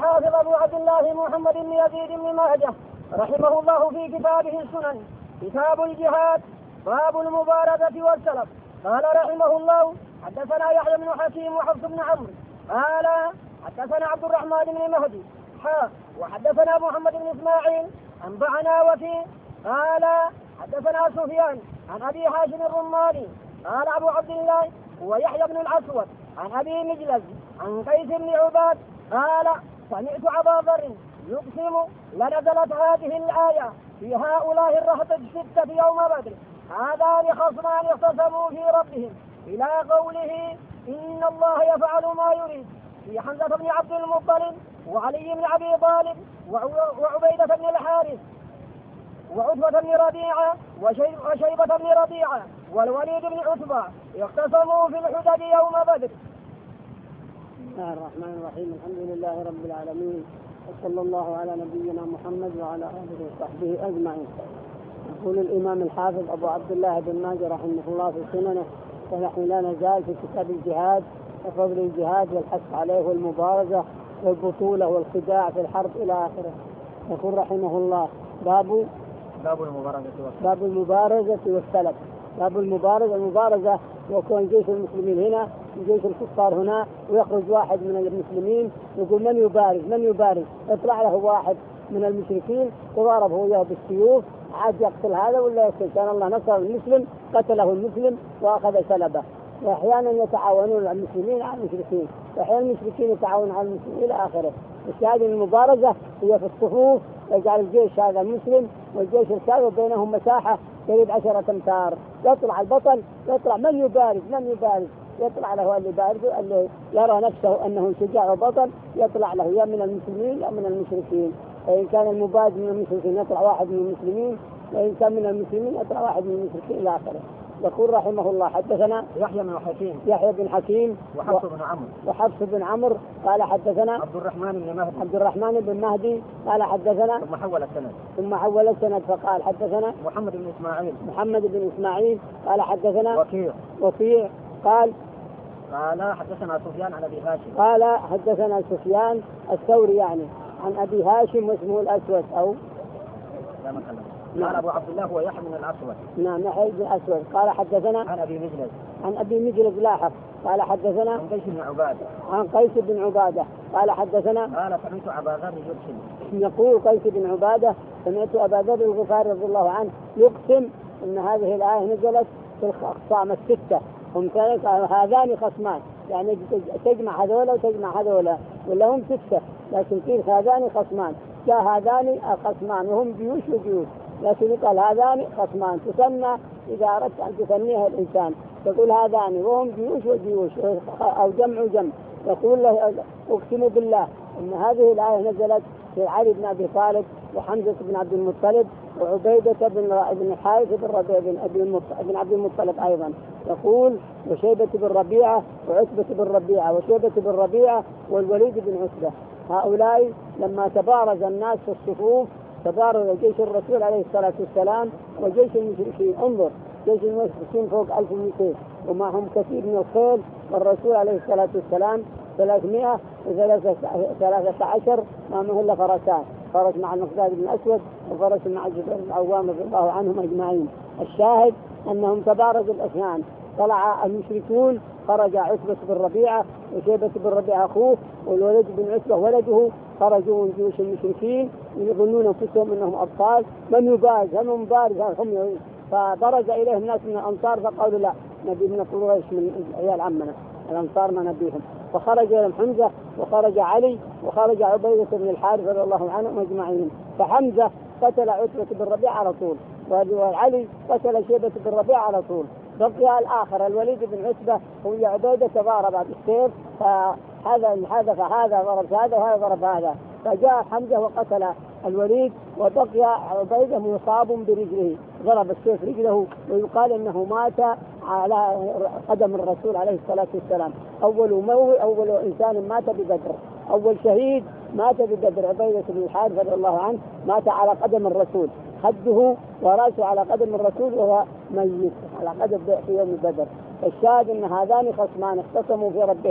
الحافظ أبو عبد الله محمد بن يزيد بن مهجة رحمه الله في كتابه السنن كتاب الجهاد باب المبارزة والسلف. قال رحمه الله حدثنا يحيى بن حكيم وحفص بن عمرو قال حدثنا عبد الرحمن بن مهدي وحدثنا محمد بن إسماعيل أنبأنا وكيع قال حدثنا سفيان عن أبي هاشم الرماني قال أبو عبد الله ويحيى بن الأسود عن أبي مجلس عن قيس بن عباد قال سمعت أبا ذر يقسم لنزلت هذه الآية في هؤلاء الرهط الستة يوم بدر هذان خصمان اختصموا في ربهم إلى قوله إن الله يفعل ما يريد في حمزة بن عبد المطلب وعلي بن أبي طالب وعبيدة بن الحارث وعتبة بن ربيعة وشيبة بن ربيعة والوليد بن عتبة اختصموا في الحدد يوم بدر. بسم الله الرحمن الرحيم. الحمد لله رب العالمين وصلى الله على نبينا محمد وعلى آله وصحبه أجمعين. يقول الإمام الحافظ أبو عبد الله بن ماجه رحمه الله في سننه ونحن لا نزال في كتاب الجهاد وفضل الجهاد والحث عليه والمبارزة والبطولة والخداع في الحرب إلى آخره. يقول رحمه الله باب المبارزة والسلف. باب المبارزة ويكون جيش المسلمين هنا جيش الكفار هنا ويخرج واحد من المسلمين يقول من يبارز يطلع له واحد من المشركين تضارب هو وياه بالسيوف عاد يقتل هذا ولا يقتل كان الله نصر المسلم قتله المسلم وأخذ سلبه. وأحيانا يتعاونون المسلمين على المشركين وأحيانا المشركين يتعاونون على المسلمين إلى آخره. الشاهد المبارزة هي في الصفوف يجعل الجيش هذا المسلم والجيش الكافر بينهم مساحة قريب 10 أمتار يطلع البطل يطلع من يبارز يطلع له اللي بارز اللي يرى نفسه أنه شجاع وبطل يطلع له يا من المسلمين أو من المشركين. فإن كان المبارز من المشركين يطلع واحد من المسلمين وإن كان من المسلمين يطلع واحد من المشركين إلى آخره. يقول رحمه الله حدثنا يحيى بن حكيم وحفص بن عمرو قال حدثنا عبد الرحمن بن مهدي قال حدثنا ثم حول السند فقال حدثنا محمد بن إسماعيل قال حدثنا وكيع قال حدثنا سفيان عن أبي هاشم قال حدثنا سفيان الثوري يعني عن أبي هاشم واسمه الأسود أو قال أبو عبد الله هو يحيى بن الأسود. نعم يحيى بن الأسود قال حدثنا عن أبي مجلس لاحق قال حدثنا عن قيس بن عبادة قال حدثنا قال سمعت أبا ذر يقسم. يقول قيس بن عبادة سمعت أبا ذر الغفاري رضي الله عنه يقسم أن هذه الآية نزلت في الخصام الستة هم هذان خصمان يعني تجمع هذولا وتجمع هذولا ولا هم 6 لكن فيه هذان خصمان جاء هذان الخصمان وهم جيوش لكن يقال هذان خصمان تسمى إذا أردت أن تسميها الإنسان تقول هذان وهم جيوش أو جمع يقول له أقسم بالله أن هذه الآية نزلت في علي بن أبي طالب وحمزة بن عبد المطلب وعبيدة بن الحارث بن ربيعة بن عبد المطلب أيضا. يقول وشيبة بن ربيعة وعتبة بن ربيعة وشيبة بن ربيعة والوليد بن عتبة. هؤلاء لما تبارز الناس في الصفوف تبارز جيش الرسول عليه الصلاة والسلام وجيش المشركين. انظر جيش المشركين فوق 1200 ومعهم كثير من الخيل والرسول عليه الصلاة والسلام 313 ما إلا فرسان فرس مع المقداد بن الأسود وفرس مع الزبير بن العوام رضي الله عنهم أجمعين. الشاهد أنهم تبارزوا الأثنان طلع المشركون خرج عتبة بن ربيعة وشيبة بن ربيعة أخوه والوليد بن عتبة ولده خرجوا من جيوش المشركين يظنون أنفسهم أنهم أبطال من يبارز هم مبارز هم فبرز إليه الناس من الأنصار فقالوا لا نبي من قريش من عيال عمنا الأنصار ما نبيهم. فخرج إليهم حمزة وخرج علي وخرج عبيدة بن الحارث رضي الله عنهم أجمعين. فحمزة قتل عتبة بن ربيعة على طول وعلي قتل شيبة بن ربيعة على طول. بقي الآخر الوليد بن عتبة وهي عبيدة تضارب بالسيف فهذا حذف هذا ضرب هذا وهذا ضرب هذا فجاء حمزة وقتل الوليد وبقي عبيدة مصاب برجله ضرب السيف رجله ويقال انه مات على قدم الرسول عليه الصلاة والسلام. أول إنسان مات ببدر أول شهيد مات ببدر عبيدة بن الحارث رضي الله عنه مات على قدم الرسول خده ورأسه على قدم الرسول وهو ميت على قدم في يوم بدر. الشاهد ان هذان خصمان اختصموا في ربهم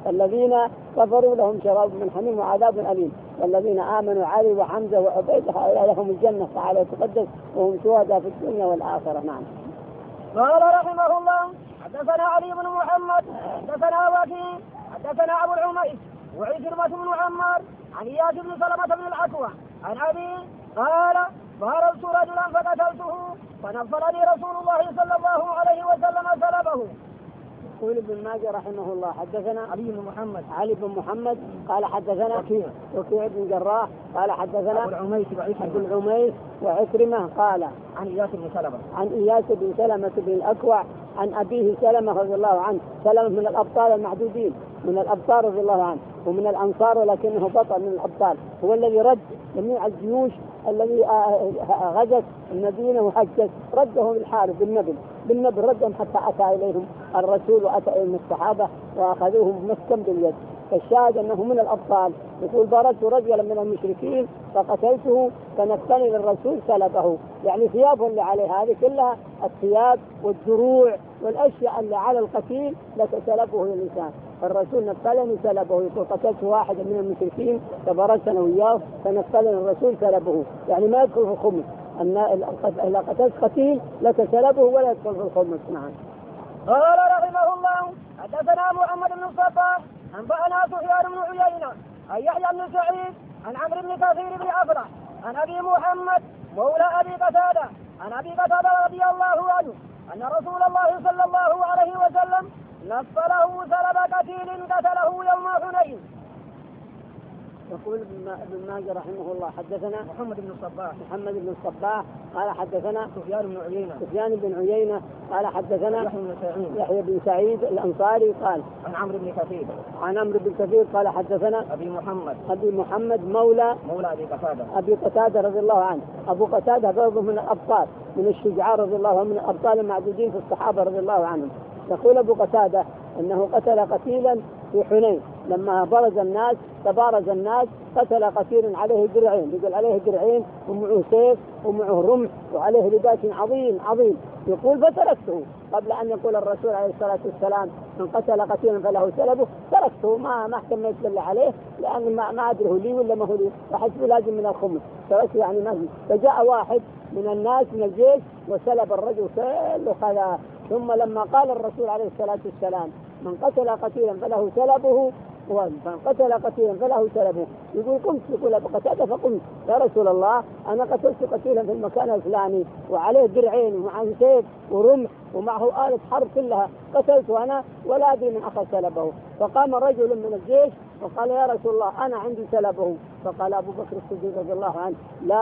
الذين كفروا لهم شراب من حميم وعذاب أليم، والذين آمنوا علي وحمزة وعبيدة هؤلاء لهم الجنة تعالى وتقدس وهم شهداء في الدنيا والآخرة. نعم. قال رحمه الله حدثنا علي بن محمد حدثنا وكيع حدثنا أبو العميس وعكرمة بن عمار عن إياس بن سلمة بن الأكوع عن أبي قال فارست رجلا فقتلته فنفلني رسول الله صلى الله عليه وسلم سلبه. يقول ابن ماجه رحمه الله حدثنا علي بن محمد قال حدثنا وكيع بن جراح قال حدثنا أبو العميس وعكرمة قال عن إياس بن سلمة بن الأكوع عن أبيه سلمة رضي الله عنه. سلمة من الأبطال المعدودين، من الأبطال رضي الله عنه، ومن الأنصار ولكنه بطل من الأبطال، هو الذي رد جميع الجيوش الذي غزت المدينة وحجت، ردهم الحارب بالنبل ردهم حتى أتى إليهم الرسول وأتى إليهم الصحابة وأخذوهم مسكا باليد. فالشاهد أنه من الأبطال. يقول بارزت رجلا من المشركين فقتلته فنفلني للرسول سلبه، يعني ثيابه اللي عليه هذه كلها الثياب والدروع والأشياء اللي على القتيل لتسلبه الإنسان، الرسول نفلني سلبه. يقول قتلت واحدا من المشركين فبرزت أنا وياه فنفلني الرسول سلبه، يعني ما يدخل في الخمس، أن إذا قتلت قتيل لتسلبه ولا يدخل في الخمس. نعم. قال رحمه الله حدثنا محمد بن الصباح أنبأنا سفيان بن عيينة عن يحيى بن سعيد عن عمرو بن كثير بن أفرح عن أبي محمد مولى أبي قتادة عن أبي قتادة رضي الله عنه أن رسول الله صلى الله عليه وسلم نفله سلب قتيل قتله يوم حنين. يقول ابن ماجه رحمه الله حدثنا محمد بن الصباح قال حدثنا سفيان بن عيينة قال حدثنا يحيى بن سعيد الأنصاري قال عن عمرو بن كثير قال حدثنا أبي محمد مولى أبي قتادة رضي الله عنه. أبو قتادة برضه من الأبطال، من الشجعان رضي الله عنه، من الأبطال المعدودين في الصحابة رضي الله عنهم. يقول أبو قتادة أنه قتل قتيلا في حنين، لما تبارز الناس قتل قتيل عليه درعين، يقول عليه درعين ومعه سيف ومعه رمح وعليه لباس عظيم. يقول فتركته قبل أن يقول الرسول عليه الصلاة والسلام من قتل قتيلا فله سلبه، تركته ما اهتميت بالله عليه، لأن ما أدري هو لي ولا ما هو لي، وحسب لازم من الخمس تركته يعني ما في. فجاء واحد من الناس من الجيش وسلب الرجل كله خذا. ثم لما قال الرسول عليه الصلاة والسلام من قتل قتيلا فله سلبه ومن قتل قتيلا فله سلبه، يقول قمت، يقول أبو قتادة فقمت يا رسول الله أنا قتلت قتيلا في المكان الفلاني وعليه درعين ومعه سيف ورمح ومعه آلة حرب كلها، قتلته أنا ولا أدري من أخذ سلبه. فقام رجل من الجيش وقال يا رسول الله أنا عندي سلبه. فقال أبو بكر الصديق رضي الله عنه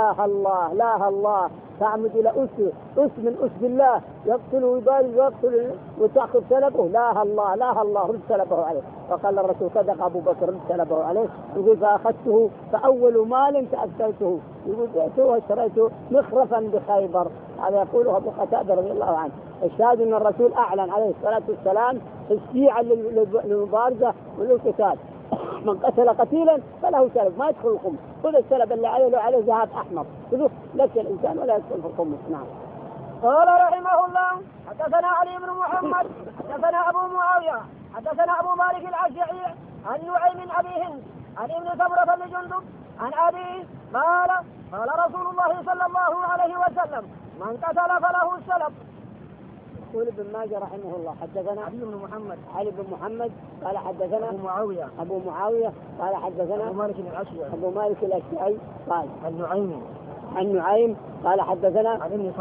لا الله تعمد إلى أس من أسد الله يقتل ويبارز ويقتل وتأخذ سلبه، لا الله رد سلبه عليه. فقال الرسول صدق أبو بكر رد سلبه عليه. يقول فأخذته فأول مال تأكلته، يقول بعته واشتريته مخرفا بخيبر. هذا يقوله أبو قتادة رضي الله عنه. الشاهد أن الرسول أعلن عليه الصلاة والسلام تشجيعا للمبارزة وللقتال. من قتل قتيلا فله سلب ما يدخل الخمس، كل السلب اللي عليه ذهب أحمر كله لك الإنسان ولا يدخل في الخمس. نعم. قال رحمه الله حدثنا علي بن محمد حدثنا أبو معاوية حدثنا أبو مالك الأشجعي عن نعيم أبي هند عن ابن سمرة بن جندب عن أبيه قال رسول الله صلى الله عليه وسلم من قتل فله السلب. يقول ابن ماجه رحمه الله حدثنا علي بن محمد قال حدثنا أبو معاوية قال حدثنا أبو مالك الأشجعي قال عن نعيم قال حدثنا عن ابن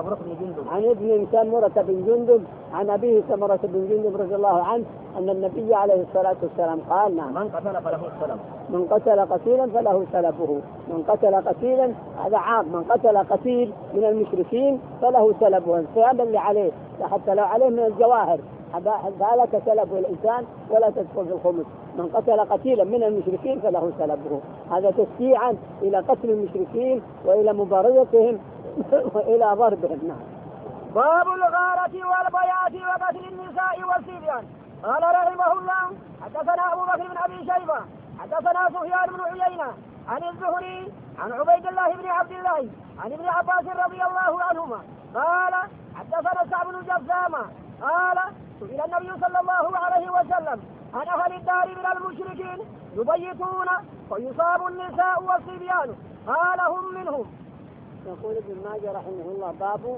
سمرة بن جندب عن أبيه سمرة بن جندب رضي الله عنه أن النبي عليه الصلاة والسلام قال نعم من قتل فله السلب. من قتل قتيلا فله سلبه. من قتل قتيلا هذا عام، من قتل قتيل من المشركين فله سلبه، الثياب اللي عليه حتى لو عليه من الجواهر هذا كسلبه الإنسان ولا تدخل في الخمس. من قتل قتيلا من المشركين فله سلبه. هذا تشجيعا إلى قتل المشركين وإلى مبارزتهم وإلى ضربهم. نعم. باب الغارة والبيات وقتل النساء والصبيان. قال رحمه الله حدثنا أبو بكر بن أبي شيبة حدثنا سفيان بن عيينة عن الزهري عن عبيد الله بن عبد الله عن ابن عباس رضي الله عنهما قال حدثنا سعد بن جثامة قال سئل النبي صلى الله عليه وسلم عن أهل الدار من المشركين يبيتون فيصاب النساء والصبيان قال هم منهم. يقول ابن ماجه رحمه الله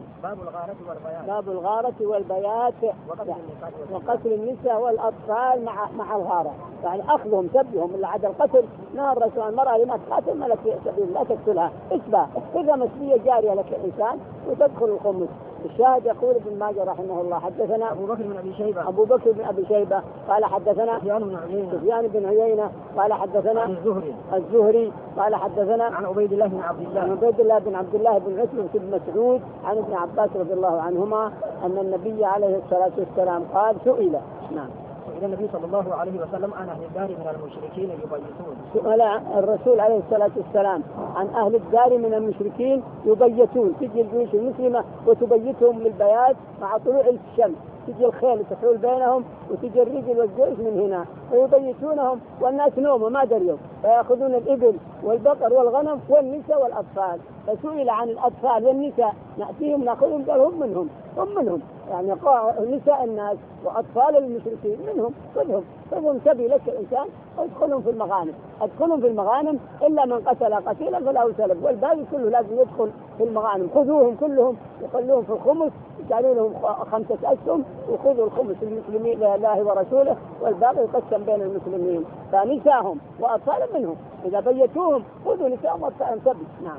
باب الغارة والبيات وقتل النساء والأطفال مع الغارة، يعني أخذهم سبهم إلا عدا القتل. نهى الرسول المرأة لما تقاتل ما لك في سبيل لا تقتلها، اشبه إذا مسبية جارية لك الإنسان وتدخل الخمس. الشاهد يقول ابن ماجه رحمه الله حدثنا أبو بكر بن أبي شيبة قال حدثنا سفيان بن عيينة قال حدثنا الزهري قال حدثنا عن عبيد الله بن عبد الله بن عتبة بن مسعود عن ابن عباس رضي الله عنهما أن النبي عليه الصلاة والسلام قال سئل النبي صلى الله عليه وسلم عن أهل الدار من المشركين يبيتون. سئل الرسول عليه الصلاة والسلام عن أهل الدار من المشركين يبيتون، تجي الجيوش المسلمة وتبيتهم للبيات مع طلوع الشمس، تجي الخيل تحول بينهم وتجي الرجل والجيش من هنا ويبيتونهم والناس نوموا ما دريوا، فيأخذون الإبل والبقر والغنم والنساء والأطفال. فسئل عن الأطفال والنساء نأتيهم نأخذهم قال هم منهم يعني نساء الناس وأطفال المشركين منهم، خذهم سبي لك الإنسان وادخلهم في المغانم إلا من قتل قتيلا فله سلب، والباقي كله لازم يدخل في المغانم. خذوهم كلهم وخلوهم في الخمس، جعلوا لهم 5 أسهم وخذوا الخمس المسلمين لله ورسوله والباقي يقسم بين المسلمين. فنساهم وأطفال منهم إذا بيتوهم خذوا نساءهم وأطفالهم سبي. نعم.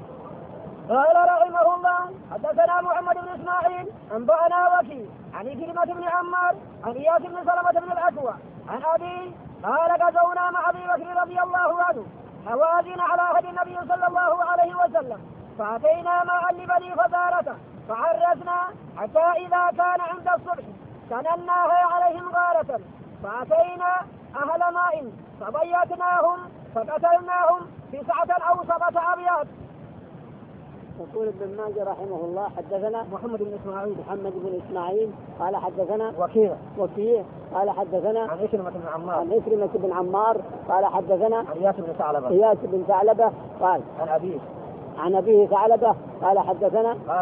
قال رحمه الله حدثنا محمد بن إسماعيل أنبأنا وكيع عن كلمة بن عمار عن إياس بن سلمة بن الأكوع عن أبي قال غزونا مع أبي بكر رضي الله عنه حوازن على عهد النبي صلى الله عليه وسلم، فأتينا ماء لبني فزارة فعرسنا حتى إذا كان عند الصبح سنناها عليهم غارة، فأتينا أهل ماء فبيتناهم فقتلناهم 9 أو 7 أبيات. يقول ابن ماجه رحمه الله حدثنا محمد بن إسماعيل قال حدثنا وكيع قال حدثنا عن عكرمة بن عمار قال حدثنا إياس بن ثعلبة قال عن أبيه ثعلبة قال حدثنا قال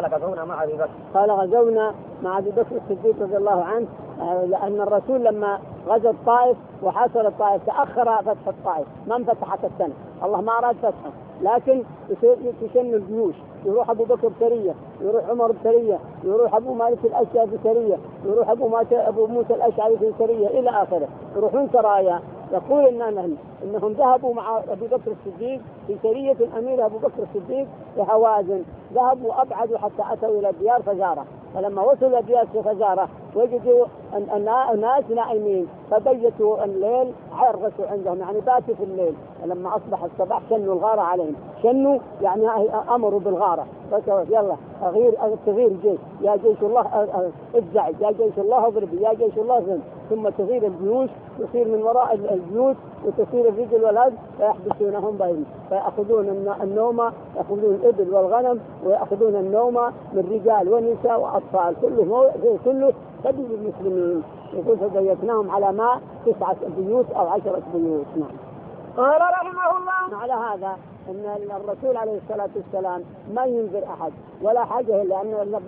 غزونا مع أبي بكر الصديق رضي الله عنه، لأن الرسول لما غزا الطائف وحاصر الطائف تأخر فتح الطائف، ما انفتحت السنة، الله ما أراد فتحه، لكن تشن الجيوش، يروح أبو بكر بسرية، يروح عمر بسرية، يروح أبو مالك الأشعري بسرية، يروح أبو موسى الأشعري بسرية إلى آخره، يروحون سرايا. يقول إنهم ذهبوا مع أبي بكر الصديق في سرية الأمير أبو بكر الصديق في حوازن، ذهبوا أبعدوا حتى أتوا إلى ديار فزارة، فلما وصلوا إلى ديار فزارة وجدوا الناس نائمين فبيتوا الليل، عرسوا عندهم يعني باتوا في الليل، فلما أصبح الصباح شنوا الغارة عليهم، شنوا يعني أمروا بالغارة، يلا تغير الجيش، يا جيش الله افزع، يا جيش الله اضرب، يا جيش الله زن، ثم تغير الجيوش تصير من وراء الجيوش وتصير الرجل والهد فيحبسونهم بهم، فيأخذون النوم، يأخذون الإبل والغنم ويأخذون النوم من رجال ونساء وأطفال، كله سبيل المسلمين. يقول فبيتناهم على ماء 9 بيوت أو 10 بيوت. نعم. قال رحمه الله على هذا أن الرسول عليه الصلاة والسلام ما ينذر أحد ولا حاجة، لأن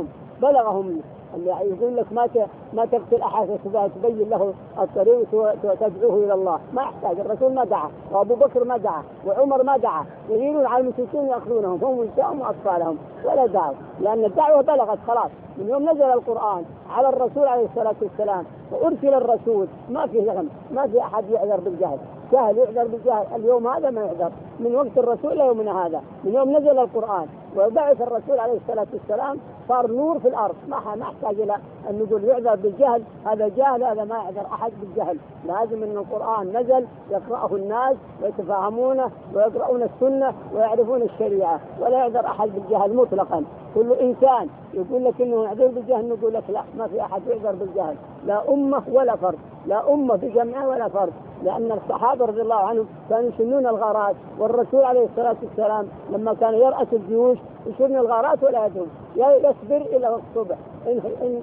بلغهم اللي يقول لك ما تقتل أحد تبين له الطريق وتدعوه إلى الله، ما يحتاج. الرسول ما دعا وأبو بكر ما دعا وعمر ما دعا، يغيرون على المشركين يأخذونهم هم ونساءهم وأطفالهم ولا دعوا، لأن الدعوة بلغت خلاص. من يوم نزل القرآن على الرسول عليه الصلاة والسلام وأرسل الرسول ما في لغم، ما في أحد يعذر بالجهل، جاهل يعذر بالجهل اليوم هذا ما يعذر، من وقت الرسول ليومنا هذا، من يوم نزل القرآن وبعث الرسول عليه الصلاة والسلام صار نور في الأرض، ما احتاج إلى أن نقول يعذر بالجهل، هذا جاهل، هذا ما يعذر أحد بالجهل، لازم أن القرآن نزل يقرأه الناس ويتفاهمونه ويقرؤون السنة ويعرفون الشريعة، ولا يعذر أحد بالجهل مطلقا. كل إنسان يقول لك إنه يعذر بالجهل نقول لك لا، ما في أحد يعذر بالجهل، لا أمة ولا فرد، لا أمة بجمعها ولا فرد، لأن الصحابة رضي الله عنهم كانوا يشنون الغارات، والرسول عليه الصلاة والسلام لما كان يرأس الجيوش يشن الغارات ولا يدهم، يصبر إلى الصبح، إن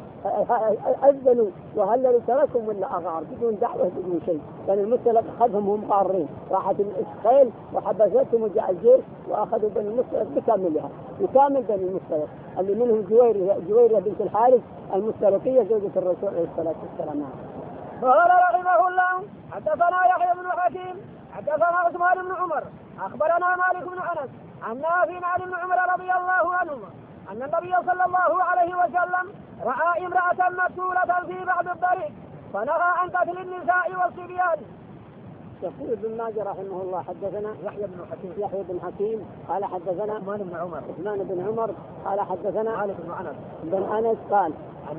أذنوا وهللوا تركهم ولا أغار بدون دعوة بدون شيء، كان المسلك خذهم هم غارين، راحت الخيل وحبستهم وجاء الجيش وأخذوا بني المسلك بكاملها، يكامل بني المسلك اللي منهم جويرية بنت الحارث المستلقية زوجة الرسول عليه الصلاة والسلام. قال رحمه الله حدثنا يحيى بن حكيم حدثنا عثمان بن عمر أخبرنا مالك بن أنس عن نافع عن ابن عمر رضي الله عنهما أن النبي صلى الله عليه وسلم رأى امرأة مقتولة في بعض الطريق فنهى عن قتل النساء والصبيان. يقول ابن ماجه رحمه الله حدثنا يحيى بن حكيم قال حدثنا عثمان بن عمر قال حدثنا مالك بن أنس قال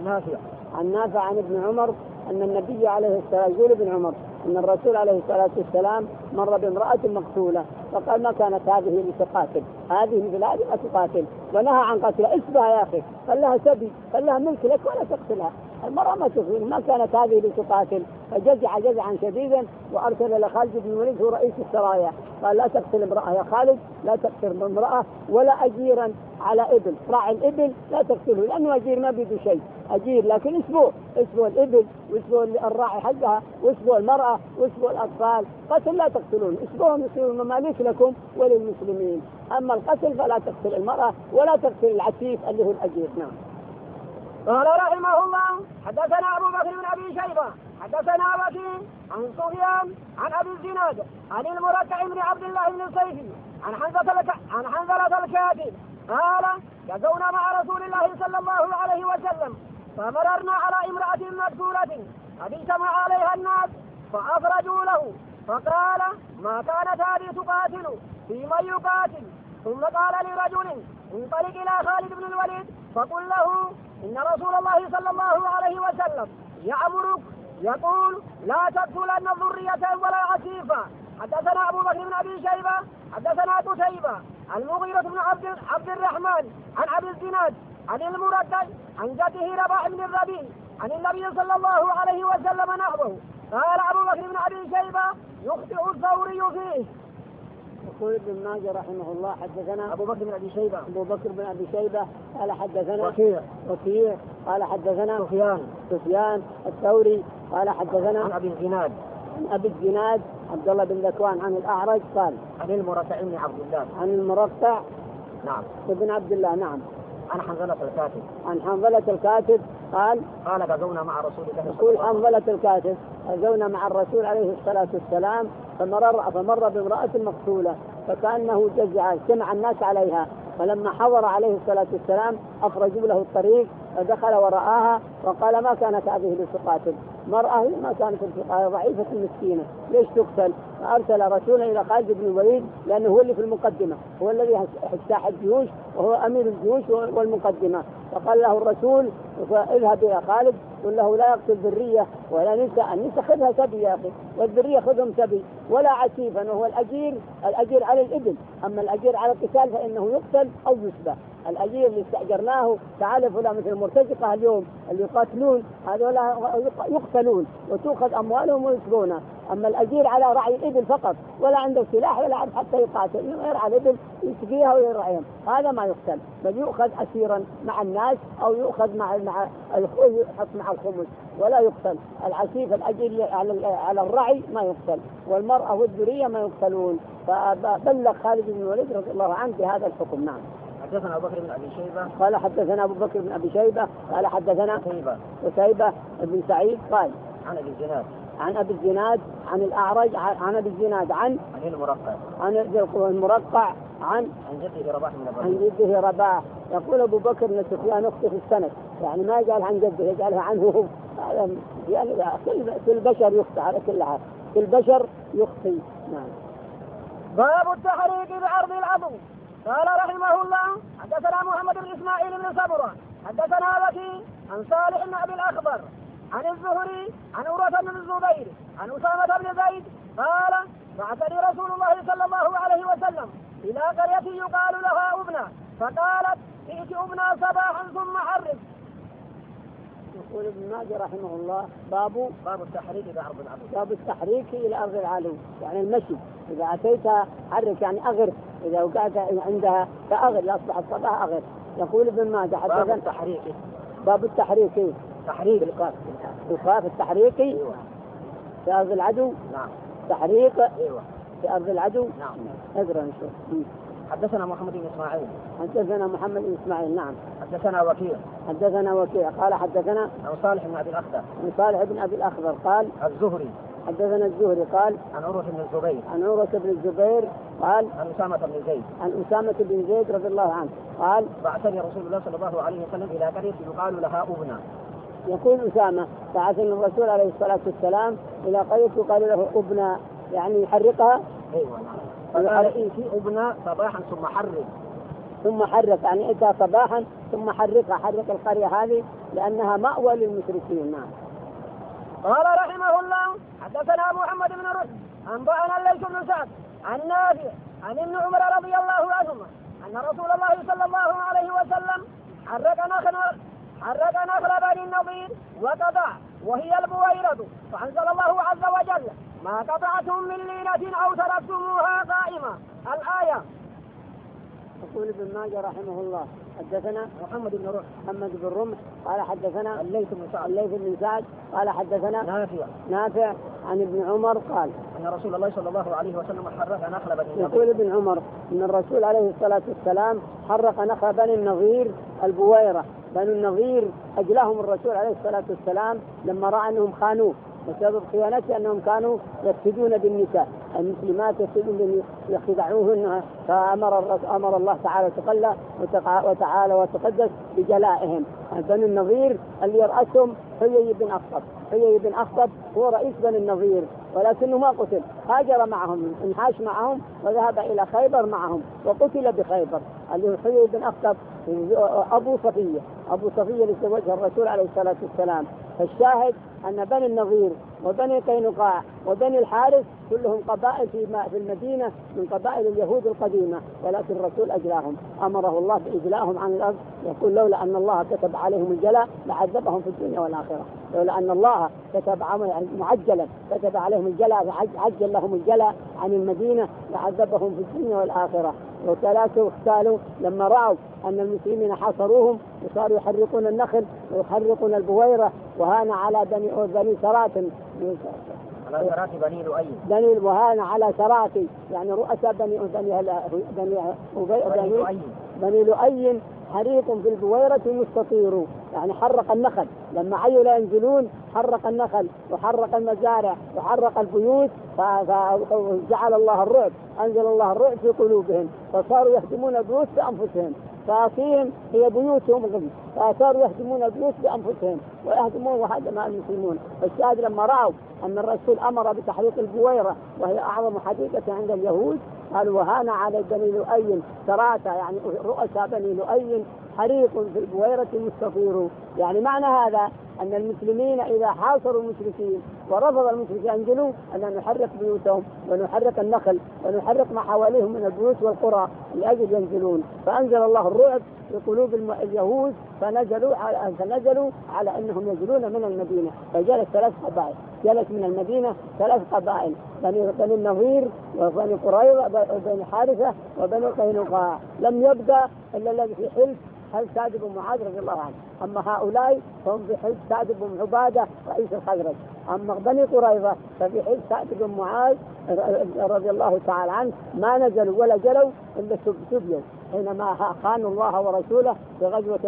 عن نافع عن ابن عمر أن النبي عليه الصلاة والسلام يقول ابن عمر أن الرسول عليه الصلاة والسلام مر بامرأة مقتولة فقال ما كانت هذه لتقاتل، هذه مثل هذه لا تقاتل، ونهى عن قتلها. اسبها يا أخي، قال لها سبي، قال لها ملك لك ولا تقتلها، المرأة ما تقتل، ما كانت هذه لتقاتل. فجزع جزعا شديدا وأرسل إلى خالد بن الوليد هو رئيس السرايا قال لا تقتل امرأة يا خالد، لا تقتل امرأة ولا أجيرا على إبل، راعي الإبل لا تقتله لأنه أجير ما بيده شيء، أجير لكن اسبوه الإبل واسبوه الراعي حقها واسبوه المرأة واسبوه الأطفال، قتل لا تقتلون، اسبوهم يصيرون مماليك لكم وللمسلمين. أما القتل فلا تقتل المرأة ولا تقتل العسيف اللي هو الأجير. نعم. قال رحمه الله حدثنا أبو بكر بن أبي شيبة حدثنا وكيع عن سفيان عن أبي الزناد عن المركع بن عبد الله بن السيفي عن حنظلة الكاتب قال غزونا مع رسول الله صلى الله عليه وسلم فمررنا على امرأة مقتولة قد اجتمع عليها الناس فأخرجوا له فقال ما كانت هذه تقاتل في من يقاتل. ثم قال لرجل انطلق إلى خالد بن الوليد فقل له إن رسول الله صلى الله عليه وسلم يأمرك يقول لا تقتلن ذرية ولا عسيفا. حدثنا أبو بكر بن أبي شيبة حدثنا قتيبة المغيرة بن عبد الرحمن عن أبي الزناد عن المركع عن جده رباح بن الربيع عن النبي صلى الله عليه وسلم نحوه. قال أبو بكر بن أبي شيبة يخطئ الثوري فيه. يقول ابن ماجه رحمه الله حدثنا أبو بكر بن أبي شيبة قال حدثنا وكيع قال حدثنا سفيان الثوري قال حدثنا عن أبي الزناد عبد الله بن ذكوان عن الأعرج قال عن المركع بن عبد الله نعم ابن عبد الله نعم عن حنظلة الكاتب قال غزونا مع رسول الله يقول حنظلة الكاتب غزونا مع الرسول عليه الصلاة والسلام فمر بامرأة مقتولة فكأنه جزع سمع الناس عليها، فلما حضر عليه الصلاة والسلام أفرجوا له الطريق فدخل ورآها وقال ما كانت هذه لتقاتل، مرأة ما كانت ضعيفة مسكينة ليش تقتل؟ فأرسل رسولا إلى خالد بن الوليد لأنه هو اللي في المقدمة، هو الذي اجتاح الجيوش وهو أمير الجيوش والمقدمة. فقال له الرسول اذهب إلى خالد قل له لا يقتل ذرية ولا نساء، النساء خذها سبي يا أخي والذرية خذهم سبي، ولا عسيفا وهو الأجير على الإبل، أما الأجير على القتال فإنه يقتل أو يسبى. الأجير اللي استأجرناه تعال فلان مثل المرتزقة اليوم اللي يقاتلون هذول يقتلون وتأخذ أموالهم ويسبونه، أما الأجير على رعي الإبل فقط ولا عنده سلاح ولا عرف حتى يقاتل، يرعى الإبل يسقيها ويرعيهم، هذا ما يقتل بل يؤخذ أسيرا مع الناس أو يؤخذ مع يحط مع الخمس ولا يقتل. العسيف الأجير على الرعي ما يقتل، والمرأة والذرية ما يقتلون. فبلغ خالد بن الوليد رضي الله عنه بهذا الحكم. نعم. حدثنا أبو بكر بن أبي شيبة قال حدثنا أبو بكر بن أبي شيبة قال حدثنا قتيبة بن سعيد قال عن أبي الزناد عن الأعرج عن أبي الزناد عن المرقع عن جده رباح. يقول أبو بكر بن سفيان يخطئ في السند، يعني ما قال عن جده يجعلها عنه، يعني كل البشر يخطئ على كل حال، كل البشر يخطئ. نعم. باب التحريك بعرض العدو. قال رحمه الله حدثنا محمد بن إسماعيل بن صبرة حدثنا وكيع عن صالح بن أبي الأخضر عن الزهري عن عروة بن الزبير عن أسامة بن زيد قال بعثني رسول الله صلى الله عليه وسلم إلى قرية يقال لها أبنى فقالت ائت أبنى صباحا ثم حرك. يقول ابن ماجه رحمه الله باب التحريك إلى أرض العدو. باب التحريك إلى أرض العدو يعني المشي، إذا أتيتها حرك يعني أغر، إذا وقعت عندها فأغر لأصبح الصباح أغر. يقول ابن ماجه باب التحريك تحريك القاف التحريقي في أرض العدو. نعم. تحريق في أرض العدو. نعم. اقرأ نشوف. حدثنا محمد بن إسماعيل. حدثنا محمد بن إسماعيل. نعم. حدثنا وكيع. حدثنا وكيع قال حدثنا عن صالح بن أبي الأخضر. عن صالح بن أبي الأخضر قال الزهري. حدثنا الزهري قال عن عروة بن الزبير. عن عروة بن الزبير قال عن أسامة بن زيد. عن أسامة بن زيد رضي الله عنه قال بعثني رسول الله صلى الله عليه وسلم إلى قرية يقال لها أبنى. يقول أسامة بعثني الرسول عليه الصلاة والسلام إلى قرية يقال له أبنى، يعني يحرقها. أيوة. فقال إيتي أبنى صباحا ثم حرق. ثم حرق يعني إتى صباحا ثم حرقها، حرق القرية هذه لأنها مأوى للمشركين. نعم. قال رحمه الله حدثنا محمد بن رشد أنبأنا الليث بن سعد عن نافع عن ابن عمر رضي الله عنهما أن رسول الله صلى الله عليه وسلم حرق نخل بني النضير وقطع وهي البويرة، فأنزل الله عز وجل ما قطعتم من لينة أو تركتموها قائمة الآية. يقول ابن ماجه رحمه الله حدثنا محمد بن رمح قال حدثنا الليث بن سعد قال حدثنا نافع عن ابن عمر قال أن رسول الله صلى الله عليه وسلم حرق نخل بني النضير. يقول ابن عمر أن الرسول عليه الصلاة والسلام حرق نخل بني النضير البويرة. بني النضير أجلهم الرسول عليه الصلاة والسلام لما رأى أنهم خانوه، وسبب خيانته أنهم كانوا يفسدون بالنساء، المسلمات يفسدون يخدعوهن، فأمر الله تعالى وتعالى وتقدس بجلائهم. بني النضير اللي يرأسهم حيي بن أخطب هو رئيس بني النضير، ولكنه ما قتل، هاجر معهم، انحاش معهم وذهب إلى خيبر معهم وقتل بخيبر. اللي هو حيي بن أخطب أبو صفية اللي تزوجها الرسول عليه الصلاة والسلام. فالشاهد أن بني النضير وبني قينقاع وبني الحارث كلهم قبائل في المدينة من قبائل اليهود القديمة، ولكن الرسول أجلاهم، أمره الله بإجلاهم عن الأرض. يقول لولا أن الله كتب عليهم الجلاء لعذبهم في الدنيا والآخرة، لولا أن الله كتب معجلا كتب عليهم الجلاء عجل لهم الجلاء عن المدينة لعذبهم في الدنيا والآخرة. وثلاثة اختالوا لما رأوا أن المسلمين حاصروهم وصاروا يحرقون النخل ويحرقون البويرة، وهان على بني سرات وهان على سراتي يعني رؤساء بني لؤي حريق في البويرة مستطير، يعني حرق النخل لما عيوا لا ينزلون، حرق النخل وحرق المزارع وحرق البيوت، فجعل الله الرعب، أنزل الله الرعب في قلوبهم، فصاروا يهدمون البيوت بأنفسهم، فأصيهم هي بيوتهم، فصاروا يهدمون البيوت بأنفسهم ويهدمون وهدم المسلمون. فالشاهد لما رأوا أن الرسول أمر بتحريق البويرة وهي أعظم حديقة عند اليهود، قالوا وهان على بني لؤي سراتا يعني رؤساء بني لؤي حريق في البويرة مستطير. يعني معنى هذا أن المسلمين إذا حاصروا المشركين ورفض المشركين ينزلوا أن نحرق بيوتهم ونحرق النخل ونحرق ما حواليهم من البيوت والقرى لأجل ينزلون. فأنزل الله الرعب في قلوب اليهود فنزلوا على أنهم ينزلون من المدينة. فجلس 3 قبائل، جلس من المدينة 3 قبائل، بني النضير وبني قريظة وبني حارثة وبني قينقاع، لم يبقى إلا الذي في حلف سعد بن معاذ رضي الله عنه. أما هؤلاء فهم في حلف سعد بن عبادة رئيس الخزرج. أما بني قريظة ففي حلف سعد بن معاذ رضي الله تعالى عنه، ما نزلوا ولا جلوا إلا سبيوا حينما خانوا الله ورسوله في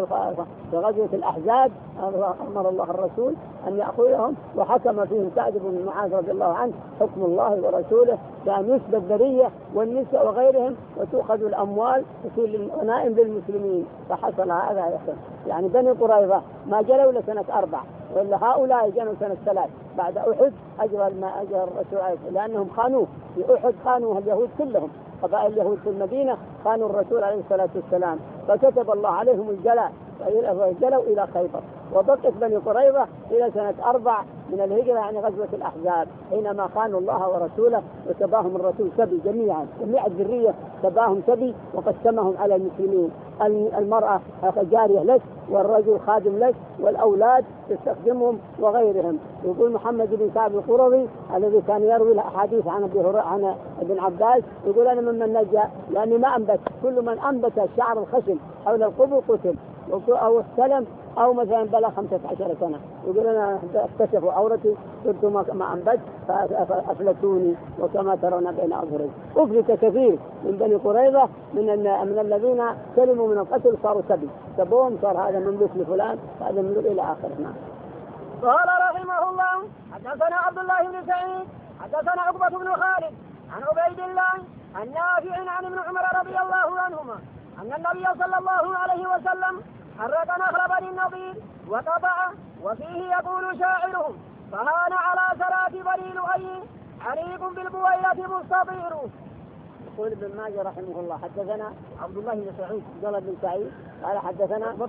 غزوة الأحزاب. أمر الله الرسول أن يأخذهم وحكم فيهم سعد بن معاذ رضي الله عنه حكم الله ورسوله بأن يسبى الذرية والنساء وغيرهم وتؤخذ الأموال وتصير للغنائم للمسلمين. فحصل هذا يحصل. يعني بني قريظة ما جلوا لسنة 4، وإلا هؤلاء جلوا سنة 3 بعد أحد أجرى الرسول عليه لأنهم خانوه في أحد، خانوا اليهود كلهم، قبائل اليهود في المدينة خانوا الرسول عليه الصلاة والسلام، فكتب الله عليهم الجلاء فجلوا إلى خيبر. وبقت بني قريظة إلى سنة 4 من الهجرة يعني غزوة الأحزاب حينما خانوا الله ورسوله وسباهم الرسول سبي جميع الذرية، سباهم سبي وقسمهم على المسلمين. المرأة جارية لك والرجل خادم لك والأولاد تستخدمهم وغيرهم. يقول محمد بن كعب القرظي الذي كان يروي الأحاديث عن ابن عباس يقول أنا ممن نجا لأني ما أنبت، كل من أنبت شعر الخشن حول القبر قتل أو استلم أو مثلا بلغ 15 سنة يقول أنا اكتشفوا عورتي صرت ما أنبت فأفلتوني وكما ترون بين أظهري. أفلت كثير من بني قريظة من الذين سلموا من القتل صاروا سبوهم، صار هذا مملوك لفلان هذا مملوك إلى آخره. قال رحمه الله حدثنا عبد الله بن سعيد حدثنا عقبة بن خالد عن عبيد الله النافع عن ابن عمر رضي الله عنهما أن النبي صلى الله عليه وسلم حرك نخل بني النضير وقطع وفيه يقول شاعرهم فهان على ثلاث بني لؤي عريق بالبويلة مستطير. يقول ابن ماجه رحمه الله حدثنا عبد الله بن سعيد بن سعيد قال حدثنا عقبة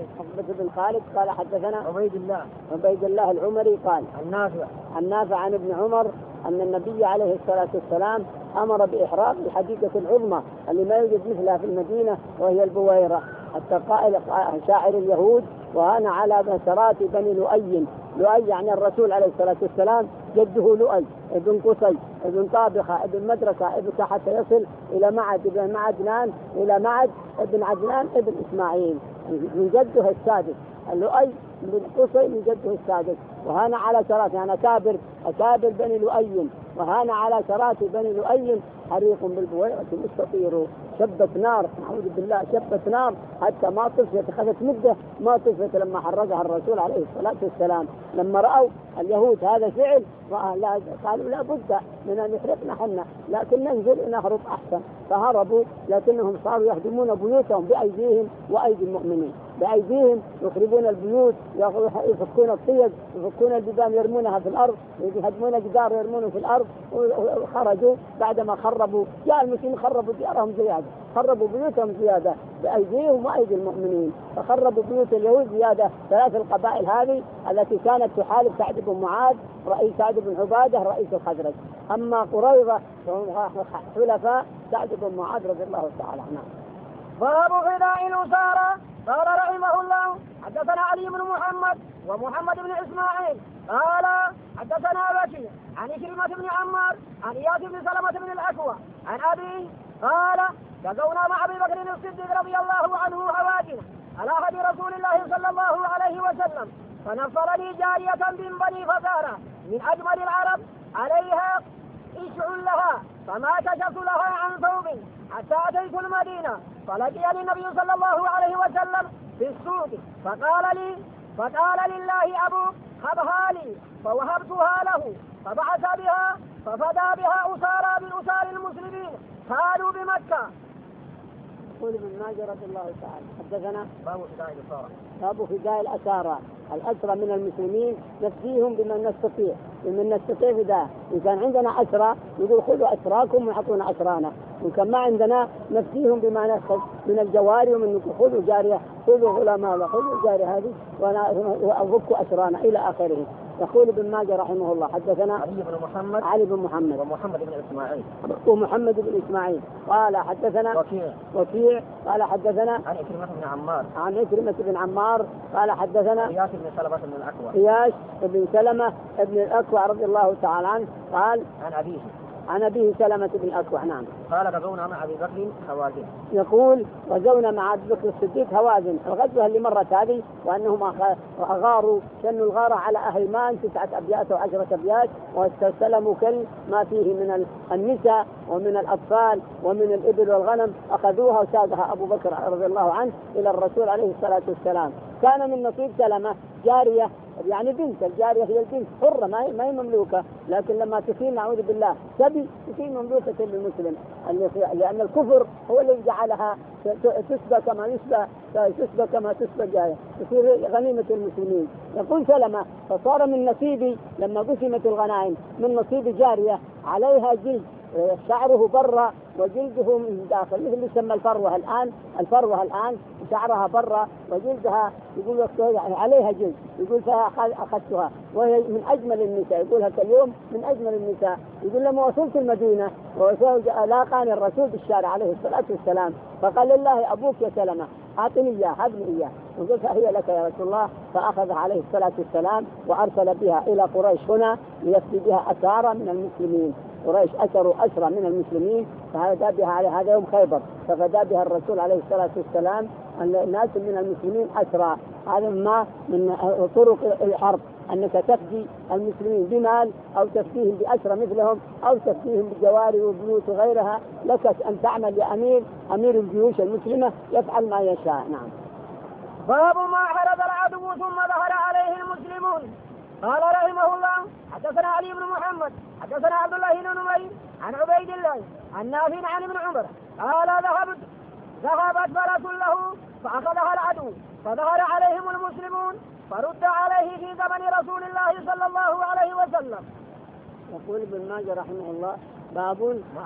بن خالد قال حدثنا عبيد الله العمري قال النافع عن ابن عمر أن النبي عليه الصلاة والسلام أمر بإحراق الحديقة العظمى اللي ما يوجد مثلها في المدينة وهي البويرة، حتى قائل شاعر اليهود وأنا على مسارات بني لؤي يعني الرسول عليه الصلاة والسلام جده لؤي ابن قصي ابن طابخة ابن مدركة ابن حتى يصل إلى معد ابن عدنان إلى معد ابن عدنان ابن إسماعيل من جده السادس، اللؤي من قصي من جده السادس. وهانا على شرات يعني أكابر بني لؤي وهانا على شرات بني لؤي حريق بالبويرة مستطير. شبت نار نعوذ بالله شبت نار حتى ما طفت، أخذت مدة ما طفت لما حرقها الرسول عليه الصلاة والسلام. لما رأوا اليهود هذا فعل قالوا لا بد من أن يحرقنا حنا لكن ننزل نهرب أحسن، فهربوا لكنهم صاروا يهدمون بيوتهم بأيديهم وأيدي المؤمنين، بأيديهم يخربون البيوت يفكون الطيب يفكون البيبان يرمونها في الأرض يهدمون جدار يرمونه في الأرض. وخرجوا بعدما خربوا جاء المسلمين خربوا ديارهم زيادة، خربوا بيوتهم زيادة بأيديهم وأيدي المؤمنين، فخربوا بيوت اليهود زيادة. ثلاث القبائل هذه التي كانت تحالف سعد بن معاذ رئيس سعد بن عبادة رئيس الخزرج، أما قريظة حلفاء سعد بن معاذ رضي الله تعالى عنه. باب غذاء الأسارى. قال رحمه الله حدثنا علي بن محمد ومحمد بن إسماعيل قال حدثنا بكي عن كريمة بن عمار عن إياس بن سلمة بن الأكوع عن أبي قال غزونا مع أبي بكر الصديق رضي الله عنه هوازن على عهد رسول الله صلى الله عليه وسلم، فنصر لي جارية من بني فزارة من أجمل العرب عليها إشع لها، فما كشفت لها عن ثوب حتى أتيت المدينة، فلقيني النبي صلى الله عليه وسلم في السوق فقال لله أبوك هبها لي، فوهبتها له فبعث بها ففدى بها أسارى من أسار المسلمين كانوا بمكة. يقول ابن ماجه رضي الله تعالى حدثنا باب فداء الأسارى الأسرى من المسلمين نفديهم بمن نستطيع فداء. إن كان عندنا أسرى يقول خذوا أسراكم وحطونا أسرانا، وإن كان ما عندنا نفديهم بما نأخذ من الجواري ومن خذوا جارية خذوا غلامها وخذوا جارية هذه وأفكوا أسرانا إلى آخره. يقول ابن ماجه رحمه الله حدثنا علي بن محمد ومحمد بن إسماعيل قال حدثنا وكيع قال حدثنا عن إكرمة بن عمار قال حدثنا إياس بن سلمة بن الأكوع رضي الله تعالى عنه قال عن أبيه سلمة بن الأكوع. نعم. قال غزونا مع أبي بكر هوازن. يقول غزونا مع أبي بكر الصديق هوازن، الغزوة اللي مرت هذه وأنهم أغاروا شنوا الغارة على أهل مان 9 أبيات أو 10 أبيات واستسلموا كل ما فيه من النساء ومن الأطفال ومن الإبل والغنم، أخذوها وساقها أبو بكر رضي الله عنه إلى الرسول عليه الصلاة والسلام. كان من نصيب سلمة جارية يعني بنت، الجارية هي البنت حرة ما هي مملوكة، لكن لما تصير نعوذ بالله سبي تصير مملوكة للمسلم، لأن الكفر هو الذي جعلها تسبى كما تسبى جارية تصير غنيمة المسلمين. يقول سلمة فصار من نصيبي لما قسمت الغنائم من نصيب جارية عليها جلد شعره برا وجلده من داخل، مثل يسمى الفروة الآن شعرها برا وجلدها يقول عليها جلد، يقول فأخذتها وهي من أجمل النساء، يقولها اليوم من أجمل النساء. يقول لما وصلت المدينة لاقاني الرسول بالشارع عليه الصلاة والسلام فقال لله أبوك يا سلمة أعطني إياه هبني إياه، وقلت هي لك يا رسول الله، فأخذها عليه الصلاة والسلام وأرسل بها إلى قريش هنا ليفدي بها أسارى من المسلمين. قريش أسروا أسرى من المسلمين، فهذا بها على هذا يوم خيبر، ففدى بها الرسول عليه الصلاة والسلام الناس من المسلمين أسرى. هذا ما من طرق الحرب، أنك تفدي المسلمين بمال أو تفديهم بأسرى مثلهم أو تفديهم بجواري وبيوت وغيرها. لك أن تعمل يا أمير الجيوش المسلمة يفعل ما يشاء. نعم. باب ما حرز العدو ثم ظهر عليه المسلمون. قال رحمه الله حدثنا علي بن محمد حدثنا عبد الله بن نمير عن عبيد الله عن نافع عن ابن عمر قال ذهبت فرس له فأخذها العدو فظهر عليهم المسلمون فرد عليه في زمن رسول الله صلى الله عليه وسلم. يقول ابن ماجه رحمه الله باب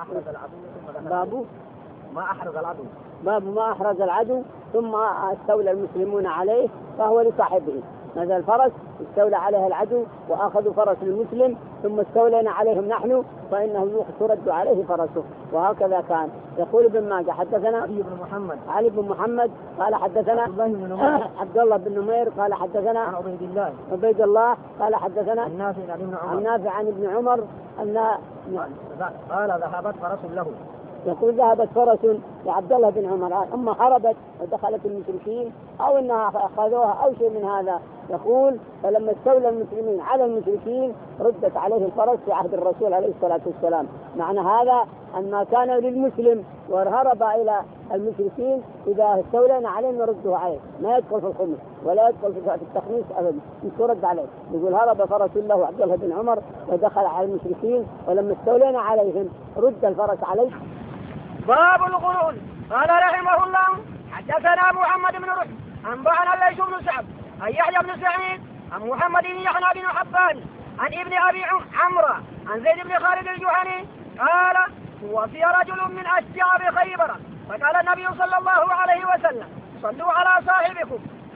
ما أحرز العدو ثم استولى المسلمون عليه فهو لصاحبه. هذا الفرس استولى عليه العدو وأخذوا فرس المسلم ثم استولينا عليهم نحن فإنه ترد عليه فرسه، وهكذا كان. يقول ابن ماجه حدثنا علي بن محمد قال حدثنا عبد الله بن نمير قال حدثنا عبيد الله قال حدثنا النافع عن ابن عمر أن قال ذهبت فرس له. يقول ذهبت فرس لعبد الله بن عمر أما هربت ودخلت المشركين أو أنها أخذوها أو شيء من هذا. يقول فلما استولى المسلمين على المشركين ردت عليه الفرس في عهد الرسول عليه الصلاة والسلام. معنى هذا أن ما كان للمسلم وهرب إلى المشركين إذا استولينا عليه نرده عليه، ما يدخل في الخمس ولا يدخل في التخميس أبدا، يرد عليه. يقول هرب فرس له عبد الله بن عمر ودخل على المشركين ولما استولينا عليهم رد الفرس عليه. باب الغلول. قال رحمه الله حدثنا محمد بن رشد أنبأنا الليث بن سعد عن يحيى بن سعيد عن محمد بن يحيى بن حبان عن ابن أبي عمرو عن زيد بن خالد الجهني قال توفي رجل من أشجار خيبر فقال النبي صلى الله عليه وسلم صلوا على صاحبكم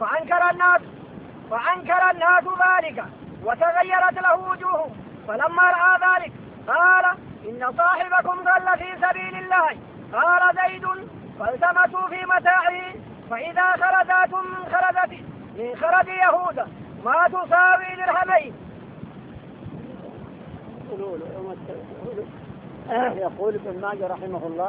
فأنكر الناس ذلك وتغيرت له وجوههم فلما رأى ذلك قال إن صاحبكم ضل في سبيل الله. قال زيد فالتمسوا في متاعه فإذا خرجات من خرج يهود ما تساوي درهمين. يقول ابن ماجه رحمه الله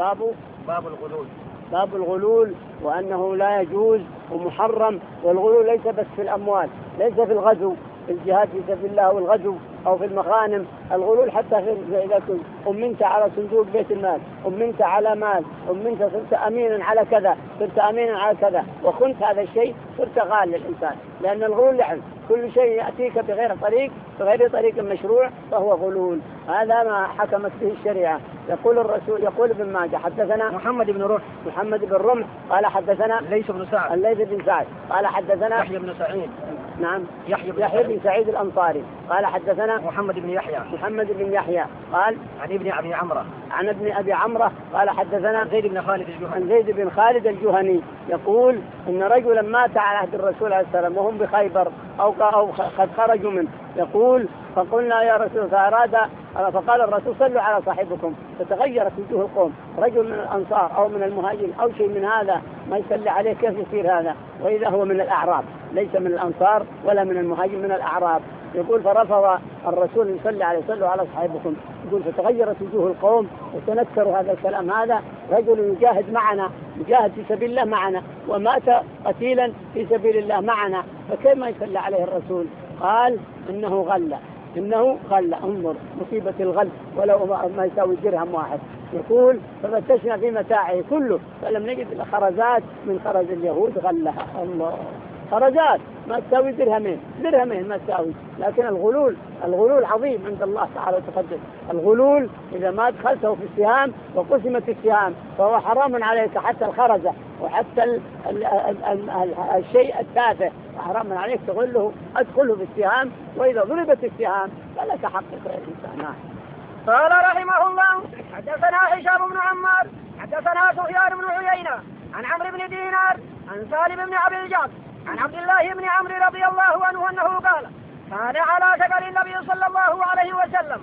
باب الغلول وأنه لا يجوز ومحرم. والغلول ليس بس في الأموال، ليس في الغزو في الجهاد في سبيل الله والغزو أو في المغانم. الغلول حتى إذا كنت أمنت على صندوق بيت المال، أمنت على مال، أمنت صرت أمينا على كذا، صرت أمينا على كذا وكنت هذا الشيء صرت غال للإنسان، لأن الغلول لعن. كل شيء يأتيك بغير طريق مشروع فهو غلول. هذا ما حكمت به الشريعة. يقول الرسول يقول ابن ماجه حدثنا محمد بن رمح قال حدثنا الليث بن سعد قال حدثنا يحيى بن سعيد يحيى بن سعيد الأنصاري قال حدثنا محمد بن يحيى قال عن ابن أبي عمرو قال حدثنا زيد بن خالد الجهني يقول إن رجلا مات على عهد الرسول عليه السلام وهم بخيبر أو قد خرجوا منه. يقول فقلنا يا رسول فقال الرسول صلوا على صاحبكم فتغيرت وجوه القوم، رجل من الأنصار أو من المهاجرين أو شيء من هذا ما يصلي عليه كيف يصير هذا؟ وإذا هو من الأعراب ليس من الأنصار ولا من المهاجرين من الأعراب. يقول فرفض الرسول يصلي عليه صلوا على صاحبكم. يقول فتغيرت وجوه القوم وتنكروا هذا الكلام. هذا رجل يجاهد معنا، يجاهد في سبيل الله معنا ومات قتيلا في سبيل الله معنا، فكيف ما يصلي عليه الرسول؟ قال إنه غلة. انظر مصيبة الغل ولو ما يساوي درهم واحد. يقول ففتشنا في متاعه كله فلم نجد إلا خرزات من خرز اليهود غلها. الله، خرزات ما تساوي درهمين ما تساوي. لكن الغلول عظيم عند الله تعالى وتقدم. الغلول إذا ما دخلته في السهام وقسمت السهام فهو حرام عليك، حتى الخرزة وحتى الشيء التافه حرام عليك أدخله في السهام، وإذا ضربت السهام فلك حق غير الإنسان. قال رحمه الله حدثنا هشام بن عمار حدثنا سفيان بن عيينة عن عمرو بن دينار عن سالم بن أبي الجعد عن عبد الله بن عمرو رضي الله عنه أنه قال كان على سكر النبي صلى الله عليه وسلم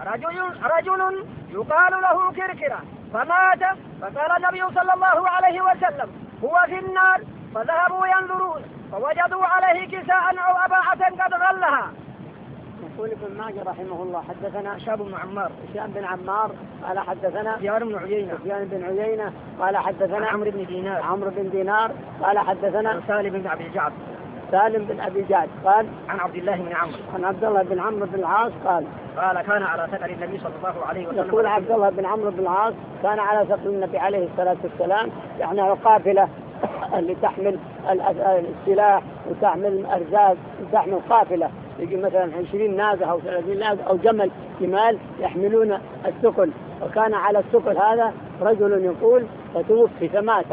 رجل يقال له كركرة فمات، فقال النبي صلى الله عليه وسلم هو في النار، فذهبوا ينظرون فوجدوا عليه كساء أو أباعة قد غلها. يقول ابن ماجه رحمه الله حدثنا هشام بن عمار هشام بن عمار قال حدثنا سفيان بن عيينة قال حدثنا عمرو بن دينار قال حدثنا سالم بن أبي الجعد قال عن عبد الله بن عمرو بن العاص قال كان على ثقل النبي صلى الله عليه وسلم. يقول عبد الله بن عمرو بن العاص كان على ثقل النبي عليه الصلاة والسلام، يعني القافلة اللي تحمل السلاح وتحمل الأرزاق وتحمل قافلة يجي مثلا 20 ناقة أو 30 ناقة أو جمال يحملون الثقل. وكان على الثقل هذا رجل يقول فتوفي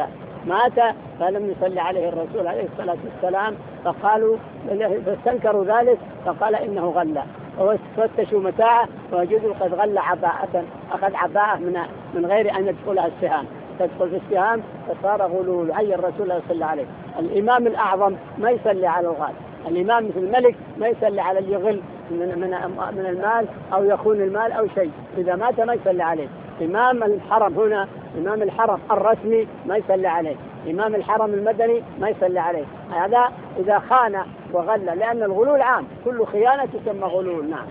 فمات فلم يصلي عليه الرسول عليه الصلاة والسلام، فقالوا فاستنكروا ذلك، فقال إنه غلى، وفتشوا متاعه ووجدوا قد غلى عباءة، أخذ عباءة من غير أن يدخلها السهام، تدخل في السهام فصار غلول. أي الرسول لا يصلي عليه. الإمام الأعظم ما يصلي على الغال، الإمام مثل الملك ما يصلي على اللي يغل من المال أو يخون المال أو شيء، إذا مات ما يصلي عليه. إمام الحرم هنا، إمام الحرم الرسمي ما يصلي عليه، إمام الحرم المدني ما يصلي عليه، هذا إذا خان وغل، لأن الغلول عام، كل خيانة تسمى غلول. نعم.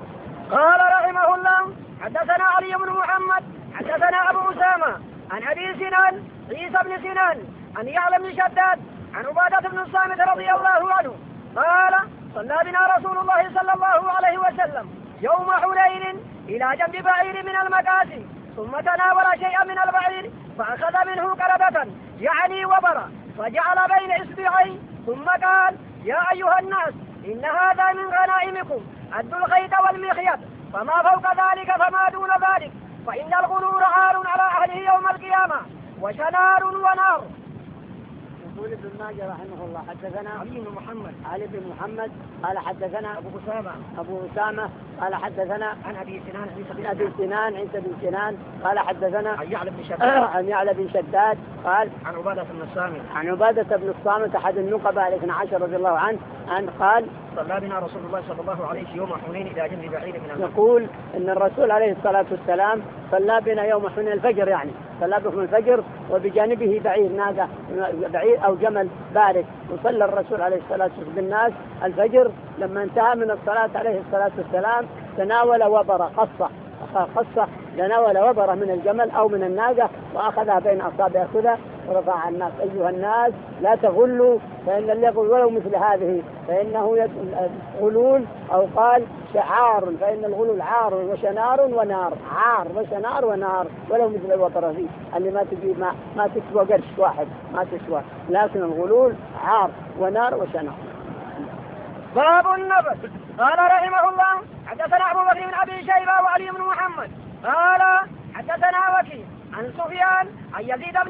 قال رحمه الله حدثنا علي بن محمد حدثنا أبو أسامة عن أبي سنان عيسى بن سنان عن يعلى بن شداد عن عبادة بن الصامت رضي الله عنه قال صلى بنا رسول الله صلى الله عليه وسلم يوم حنين إلى جنب بعير من المكاسي، ثم تناول شيئا من البعير فأخذ منه قربة يعني وبرا فجعل بين إصبعين، ثم قال يا أيها الناس إن هذا من غنائمكم، أدوا الخيط والمخيط، فما فوق ذلك فما دون ذلك، فإن الغلول عار على أهله يوم القيامة وشنار ونار. يقول ابن ماجه رحمه الله حدثنا علي بن محمد قال حدثنا أبو أسامة قال حدثنا عن أبي سنان عيسى بن سنان قال حدثنا عن يعلى بن شداد قال عن عبادة بن الصامت أحد النقباء 12 رضي الله عنه قال صلى بنا رسول الله صلى الله عليه وسلم يوم حنين إلى جنب بعير من المكة. يقول إن الرسول عليه الصلاة والسلام صلى بنا يوم حنين الفجر، يعني صلى بكم الفجر وبجانبه بعير، ناقة بعير أو جمل بارك، وصلى الرسول عليه الصلاة والسلام بالناس الفجر. لما انتهى من الصلاة عليه الصلاة والسلام تناول وبرة قصة تناول وبرة من الجمل أو من الناقة وأخذها بين أصابعه كذا ورفع الناس أيها الناس لا تغلوا، فإن اللي يقول ولو مثل هذه فإنه غلول، أو قال شعار، فإن الغلول عار وشنار ونار، عار وشنار ونار، ولو مثل الوبرة دي اللي ما تجيب ما تسوى قرش واحد، ما تسوى، لكن الغلول عار ونار وشنار. باب النفس. قال رحمه الله حدثنا أبو بكر بن أبي شيبة وعلي بن محمد قال حدثنا وكيع عن سفيان عن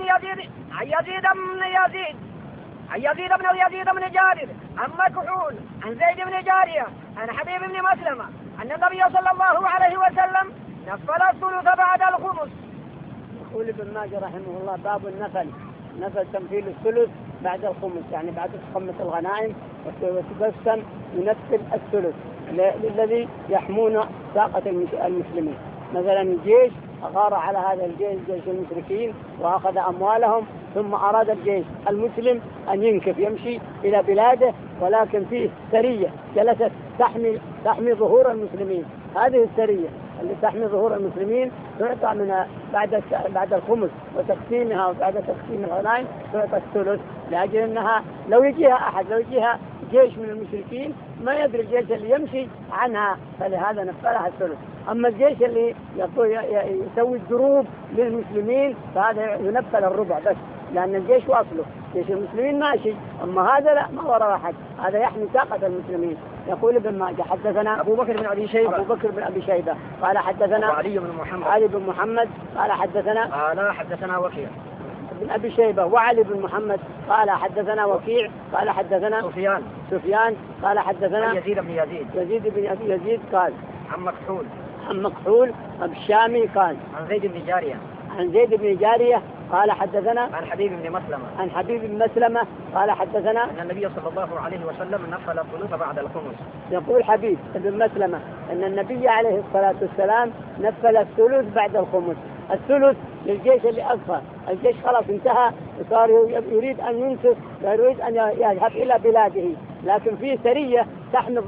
يزيد بن جابر عن مكحول عن زيد بن جارية عن حبيب بن مسلمة أن النبي صلى الله عليه وسلم نفل الثلث بعد الخمس. يقول ابن ماجه رحمه الله باب نفل تنفيذ الثلث بعد الخمس، يعني بعد خمس الغنائم وتقسم ينفل الثلث للذي يحمون ساقة المسلمين. مثلا الجيش أغار على هذا الجيش، جيش المشركين، وأخذ أموالهم، ثم أراد الجيش المسلم أن ينكف يمشي إلى بلاده، ولكن فيه سرية جلست تحمي ظهور المسلمين. هذه السرية اللي تحمي ظهور المسلمين تعطى من بعد الخمس وتقسيمها، وبعد تقسيم الغنائم تعطى الثلث، لأجل أنها لو يجيها جيش من المشركين ما يدري الجيش اللي يمشي عنها، فلهذا نفلها الثلث. أما الجيش اللي يسوي الدروب للمسلمين فهذا ينفل الربع بس، لأن الجيش واصله، جيش المسلمين ماشي، أما هذا لا، ما وراء أحد، هذا يحمي ساقة المسلمين. يقول ابن ماجه حدثنا أبو بكر بن أبي شيبة قال حدثنا علي بن محمد قال حدثنا وكيع بن أبي شيبة وعلي بن محمد قال حدثنا وكيع قال حدثنا سفيان قال حدثنا يزيد بن أبي يزيد قال عن مكحول الشامي قال عن زيد بن جارية قال حدثنا عن حبيب بن مسلمة قال حدثنا أن النبي صلى الله عليه وسلم نفل الثلث بعد الخمس. يقول حبيب بن مسلمة أن النبي عليه الصلاة والسلام نفل الثلث بعد الخمس. الثلث للجيش اللي أصفى، الجيش خلاص انتهى وصار يريد أن ينصف ويريد أن يذهب إلى بلاده، لكن فيه سرية تحمي الظهر،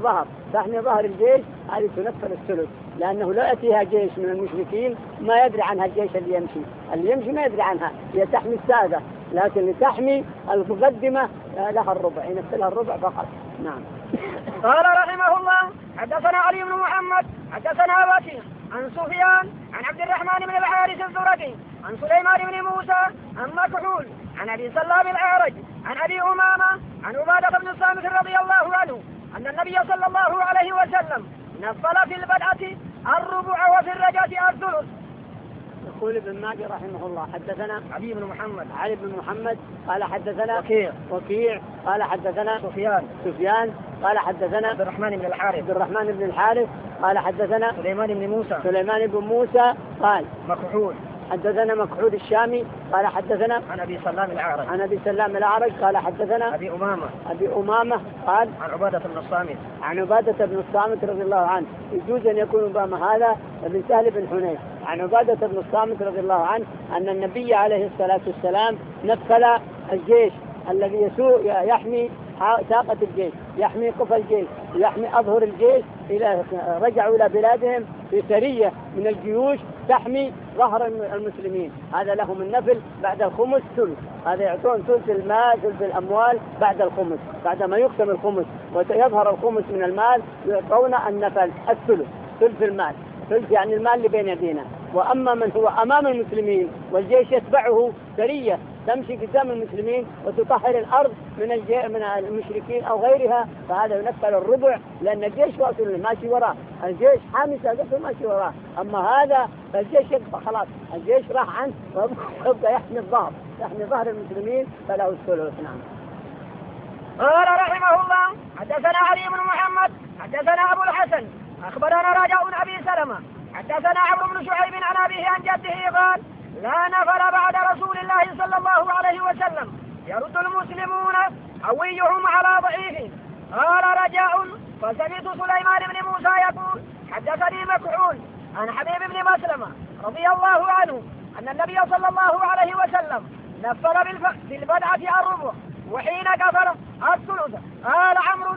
تحمي ظهر الجيش هذه تنفل الثلث، لأنه لا يأتيها جيش من المشركين ما يدري عنها الجيش اللي يمشي ما يدري عنها، هي تحمي السادة، لكن لتحمي المقدمة لها الربع، ينفلها الربع فقط. نعم. قال رحمه الله حدثنا علي بن محمد حدثنا وكيع عن سفيان عن عبد الرحمن بن الحارث الزرقي عن سليمان بن موسى عن مكحول عن ابي سلام الأعرج عن ابي امامه عن عباده بن الصامت رضي الله عنه ان النبي صلى الله عليه وسلم نفل في البدعه الربع وفي الرجعه الثلث. يقول ابن ماجه رحمه الله حدثنا علي بن محمد قال حدثنا وكيع قال حدثنا سفيان قال حدثنا عبد الرحمن بن الحارث قال حدثنا سليمان بن موسى قال حدثنا مكحول الشامي قال حدثنا عن ابي سلام الأعرج قال حدثنا ابي امامه قال عن عباده بن الصامت رضي الله عنه. يجوز ان يكون امامه هذا ابن سهل بن حنيف عن عباده بن الصامت رضي الله عنه ان النبي عليه الصلاه والسلام نفل الجيش الذي يحمي ساقة الجيش، يحمي قفا الجيش، يحمي أظهر الجيش، إلى رجعوا إلى بلادهم في سرية من الجيوش تحمي ظهر المسلمين. هذا لهم النفل بعد الخمس ثلث، هذا يعطون ثلث المال ثلث الأموال بعد الخمس، بعد ما يقسم الخمس ويظهر الخمس من المال يعطون النفل الثلث، ثلث المال، ثلث يعني المال اللي بين يدينا. وأما من هو أمام المسلمين والجيش يتبعه سرية تمشي قدام المسلمين وتطهر الأرض من المشركين أو غيرها، فهذا ينفل الربع، لأن الجيش واصل ماشي وراه، الجيش حامي ساقته ماشي وراه. أما هذا الجيش يبقى خلاص، الجيش راح عنه ويبقى يحمي ظهر المسلمين فله الثلث. نعم. قال رحمه الله حدثنا علي بن محمد حدثنا أبو الحسن أخبرنا رجاء أبي سلمة حدثنا عمرو بن شعيب عن أبيه عن جده قال لا نفل بعد رسول الله صلى الله عليه وسلم يرد المسلمون قويهم على ضعيف. قال رجاء فسمعت سليمان بن موسى يقول حدثني مكحول عن حبيب بن مسلمة رضي الله عنه أن النبي صلى الله عليه وسلم نفل بالبدعة الربع وحين كفر الثلث. قال عمرو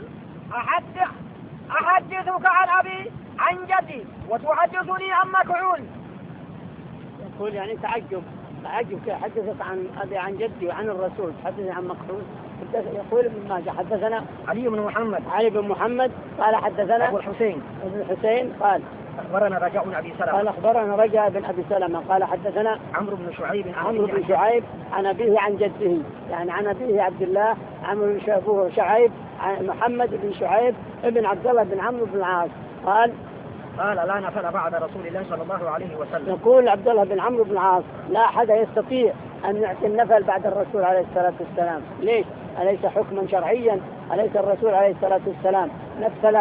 أحدثك عن أبي عن جدي وتحدثني عن مكحول. يقول يعني تعجب حدثك عن أبي عن جدي وعن الرسول، تحدثني عن مكحول. يقول ابن ماجه حدثنا علي بن محمد قال حدثنا أبو الحسين قال أخبرنا رجاء بن أبي سلمة أخبرنا رجاء بن أبي سلمة قال حدثنا عمرو بن شعيب عن أبيه عن جده، يعني عن أبيه عبد الله عمرو بن شعيب عن محمد بن شعيب ابن عبد الله بن عمرو بن العاص قال لا نفل بعد رسول الله صلى الله عليه وسلم. يقول عبد الله بن عمرو بن العاص لا أحد يستطيع أن يعطي النفل بعد الرسول عليه الصلاة والسلام. ليش؟ أليس حكما شرعيا؟ أليس الرسول عليه الصلاة والسلام نفل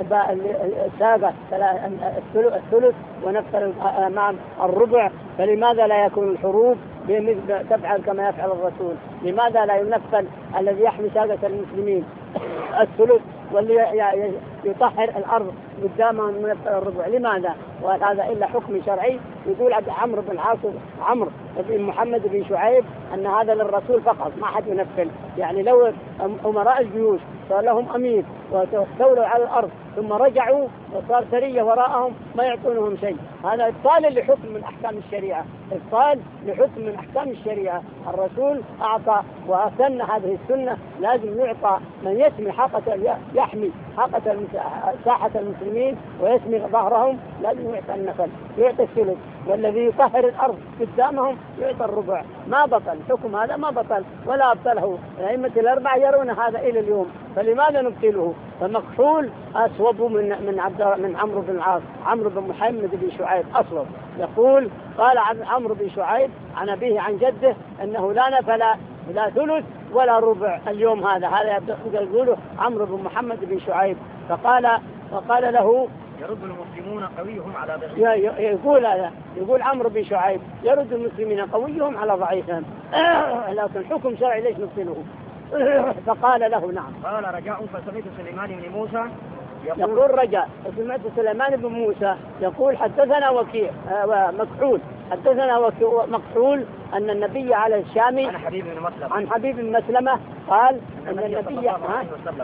الساقة الثلث ونفل أمام الربع؟ فلماذا لا يكون الحروب تفعل كما يفعل الرسول؟ لماذا لا ينفل الذي يحمي ساقة المسلمين الثلث واللي يطهر الأرض قدامه من الربع؟ لماذا؟ وهذا إلا حكم شرعي. يقول عمرو بن العاص عمرو بن محمد بن شعيب أن هذا للرسول فقط، ما حد ينفل. يعني لو أمراء الجيوش صار لهم أمير واستولوا على الأرض ثم رجعوا وصار سرية وراءهم ما يعطونهم شيء، هذا إبطال لحكم من أحكام الشريعة، إبطال لحكم من أحكام الشريعة. الرسول أعطى وأسن هذه السنة، لازم يعطى من يحمي ساحة المسلمين ويسمي ظهرهم، لازم يعطى النفل، يعطي الثلث، والذي يطهر الأرض قدامهم يعطى الربع. ما بطل حكم هذا، ما بطل ولا أبطله. الأئمة الأربعة يرون هذا إلى اليوم، فلماذا نبطله؟ فمكحول أصوب من عمرو بن العاص، عمرو بن محمد بن شعيب أصوب. يقول قال عمرو بن شعيب عن أبيه عن جده أنه لا نفل لا ثلث ولا ربع اليوم. هذا يقوله عمرو بن محمد بن شعيب. فقال له يرد المسلمون قويهم على ضعيفهم. يقول عمرو بن شعيب يرد المسلمين قويهم على ضعيفهم. لكن حكم شرعي ليش نبطله؟ فقال له نعم. قال رجاء فسمعت سليمان بن موسى يقول رجاء فسمعت سليمان بن موسى يقول حدثنا وكيع مكحول حدثنا مكحول أن النبي على الشامي عن حبيب بن مسلمة قال أن النبي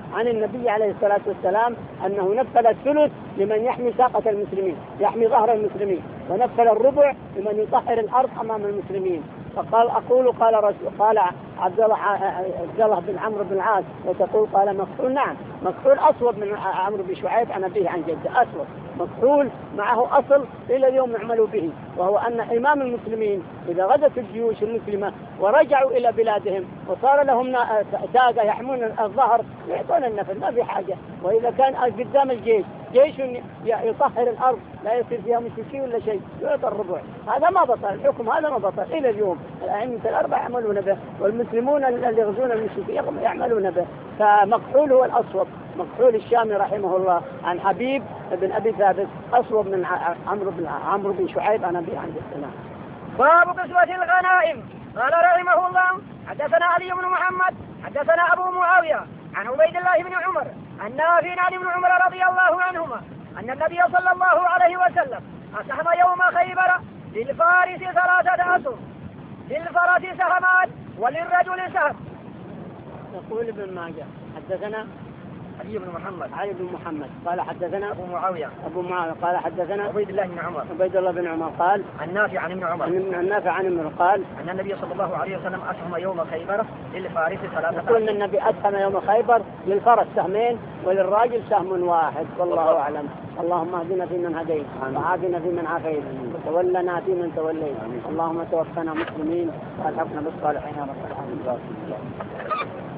عن النبي عليه الصلاة والسلام أنه نفل الثلث لمن يحمي ساقة المسلمين، يحمي ظهر المسلمين، ونفل الربع لمن يطهر الأرض أمام المسلمين. فقال أقول قال عبد الله بن عمرو بن العاص وتقول قال مكحول. نعم مكحول أصوب من عمرو بن شعيب عن أبيه عن جده، أصوب مكحول معه أصل إلى اليوم يعملوا به، وهو أن إمام المسلمين إذا غزت الجيوش المسلمة ورجعوا إلى بلادهم وصار لهم داقة يحمون الظهر يعطون النفل ما في حاجة. وإذا كان قدام الجيش جيش يطهر الأرض لا يصير فيها مشركين ولا شيء يعطى الربع. هذا ما بطل الحكم، هذا ما بطل إلى اليوم. الأئمة الأربعة يعملون به، والمسلمون اللي يغزون المشركين يعملون به. فمكحول هو الأصوب، مكحول الشامي رحمه الله عن حبيب بن أبي ثابت أصوب من عمرو بن شعيب عن أبي عن جده. باب قسمة الغنائم. قال رحمه الله حدثنا علي بن محمد حدثنا أبو معاوية عن عبيد الله بن عمر عن نافع عن ابن عمر رضي الله عنهما أن النبي صلى الله عليه وسلم أسهم يوم خيبر للفارس 3 أسهم، للفرس سهمان وللرجل سهم. يقول ابن ماجه حدثنا علي بن محمد قال حدثنا أبو معاوية قال حدثنا عبيد الله بن عمر قال النافع عن ابن عمر عن ابن قال أن النبي صلى الله عليه وسلم أسهم يوم خيبر للفارس 3 يقول أن النبي أسهم يوم خيبر للفرس سهمين وللراجل سهم واحد. والله أعلم. اللهم اهدنا فيمن هديت وعافنا فيمن عافيت وتولنا فيمن توليت. اللهم توفنا مسلمين والحقنا بالصالحين يا رب العالمين.